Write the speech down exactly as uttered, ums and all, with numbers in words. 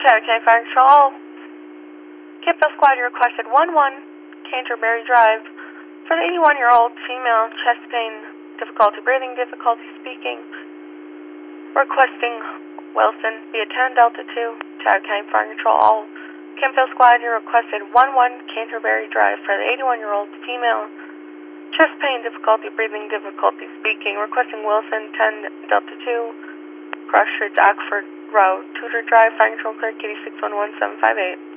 County Fire Control. Campbell Squad, you requested one one Canterbury Drive for the eighty-one-year-old female, chest pain, difficulty breathing, difficulty speaking. Requesting Wilson via ten Delta two, Chatham County Fire Control. All Campbell Squad, you requested one one Canterbury Drive for the eighty-one-year-old female, chest pain, difficulty breathing, difficulty speaking. Requesting Wilson ten Delta two, Cross Streets, Oxford Road, Tudor Drive, Fire Control clear, Kitty six one one seven five eight.